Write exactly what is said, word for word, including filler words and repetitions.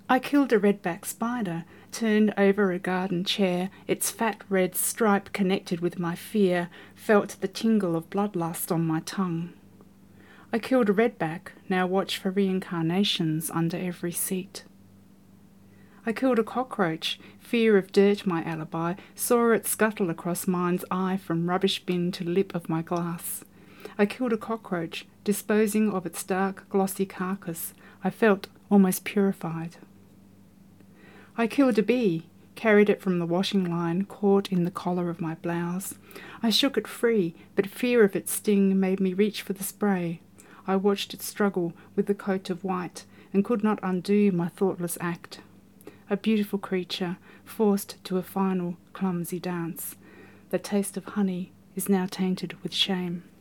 I killed a redback spider, turned over a garden chair, its fat red stripe connected with my fear, felt the tingle of bloodlust on my tongue. I killed a redback, now watch for reincarnations under every seat. I killed a cockroach, fear of dirt my alibi, saw it scuttle across mind's eye from rubbish bin to lip of my glass. I killed a cockroach, disposing of its dark, glossy carcass. I felt almost purified. I killed a bee, carried it from the washing line, caught in the collar of my blouse. I shook it free, but fear of its sting made me reach for the spray. I watched it struggle with the coat of white and could not undo my thoughtless act. A beautiful creature, forced to a final, clumsy dance. The taste of honey is now tainted with shame.